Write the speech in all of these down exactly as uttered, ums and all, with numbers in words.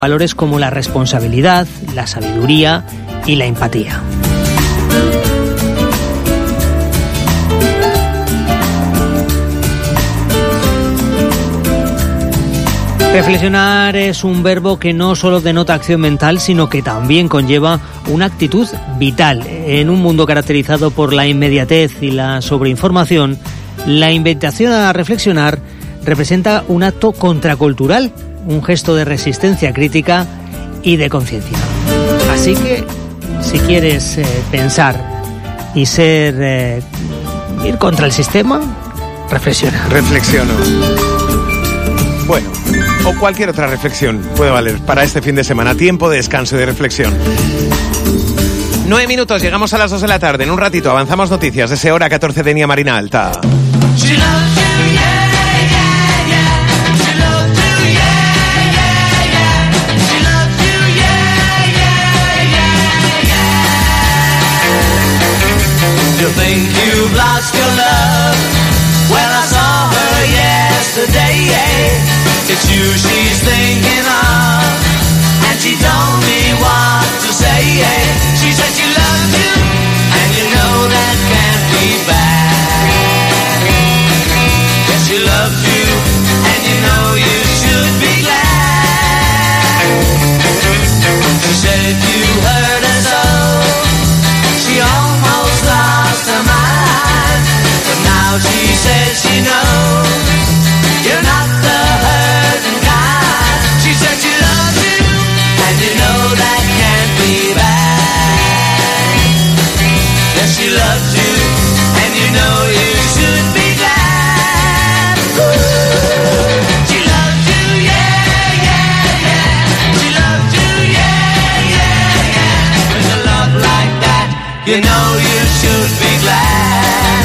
valores como la responsabilidad, la sabiduría y la empatía. Reflexionar es un verbo que no solo denota acción mental, sino que también conlleva una actitud vital. En un mundo caracterizado por la inmediatez y la sobreinformación, la invitación a reflexionar representa un acto contracultural, un gesto de resistencia crítica y de conciencia. Así que, si quieres eh, pensar y ser eh, ir contra el sistema, reflexiona. Reflexiono. Bueno, o cualquier otra reflexión puede valer para este fin de semana. Tiempo de descanso y de reflexión. Nueve minutos, llegamos a las dos de la tarde. En un ratito avanzamos noticias de ese hora catorce de Denia Marina Alta. You think you've lost your love? Well, I saw her yesterday. It's you she's thinking of, and she told me what to say. She said she loves you, and you know that can't be bad. Yes, she loves you, and you know you should be glad. She said you hurt her so, she almost lost her mind. But now she says she knows you're not the hurting kind. She said she loves you, and you know that can't be bad. Yes, she loves you, and you know you should be glad. Ooh. She loves you, yeah, yeah, yeah. She loves you, yeah, yeah, yeah. With a love like that, you know you should be glad.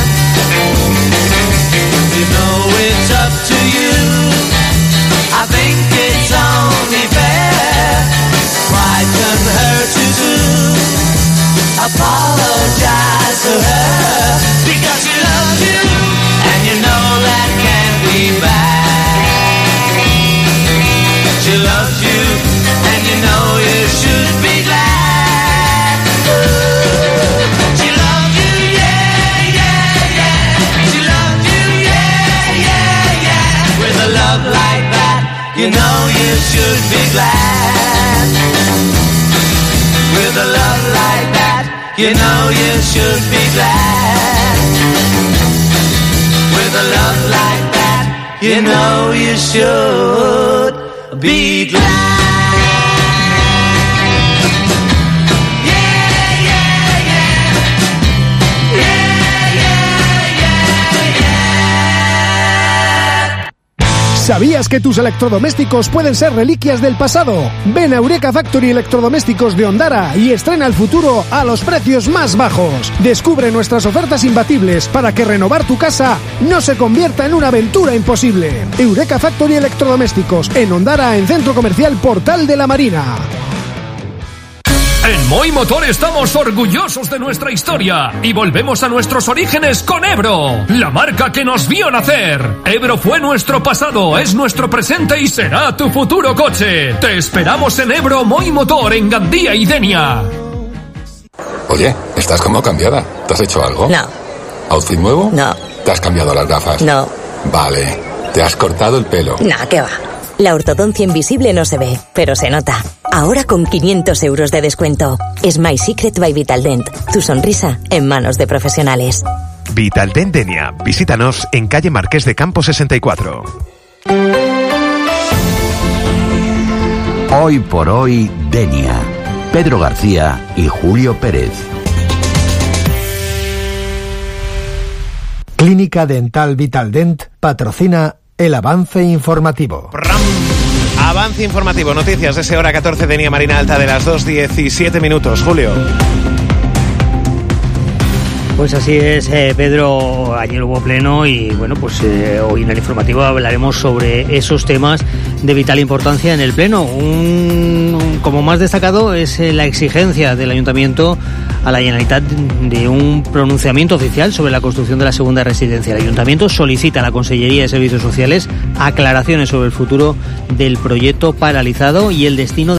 You know it's up to you. I think it's only fair. Pride can hurt you too. Apologize to her, because she loves you, and you know that can't be bad. She loves you, and you know you should be glad. Ooh. She loves you, yeah, yeah, yeah. She loves you, yeah, yeah, yeah. With a love like that, you know you should be glad. With a love like that, you know you should be glad. With a love like that, you know you should be glad. ¿Sabías que tus electrodomésticos pueden ser reliquias del pasado? Ven a Eureka Factory Electrodomésticos de Ondara y estrena el futuro a los precios más bajos. Descubre nuestras ofertas imbatibles para que renovar tu casa no se convierta en una aventura imposible. Eureka Factory Electrodomésticos en Ondara, en Centro Comercial Portal de la Marina. En Moi Motor estamos orgullosos de nuestra historia y volvemos a nuestros orígenes con Ebro, la marca que nos vio nacer. Ebro fue nuestro pasado, es nuestro presente y será tu futuro coche. Te esperamos en Ebro Moi Motor en Gandía y Denia. Oye, estás como cambiada. ¿Te has hecho algo? No. ¿Outfit nuevo? No. ¿Te has cambiado las gafas? No. Vale. ¿Te has cortado el pelo? No, ¿qué va? La ortodoncia invisible no se ve, pero se nota. Ahora con quinientos euros de descuento. Es My Secret by Vitaldent. Tu sonrisa en manos de profesionales. Vitaldent Denia. Visítanos en calle Marqués de Campos sesenta y cuatro. Hoy por hoy, Denia. Pedro García y Julio Pérez. Clínica Dental Vitaldent patrocina el avance informativo. Avance informativo, noticias de ese hora catorce de Denia Marina Alta de las dos diecisiete minutos. Julio. Pues así es, eh, Pedro, ayer hubo pleno y bueno, pues eh, hoy en el informativo hablaremos sobre esos temas de vital importancia en el pleno. Un, como más destacado es eh, la exigencia del Ayuntamiento a la Generalitat de un pronunciamiento oficial sobre la construcción de la segunda residencia. El Ayuntamiento solicita a la Consellería de Servicios Sociales aclaraciones sobre el futuro del proyecto paralizado y el destino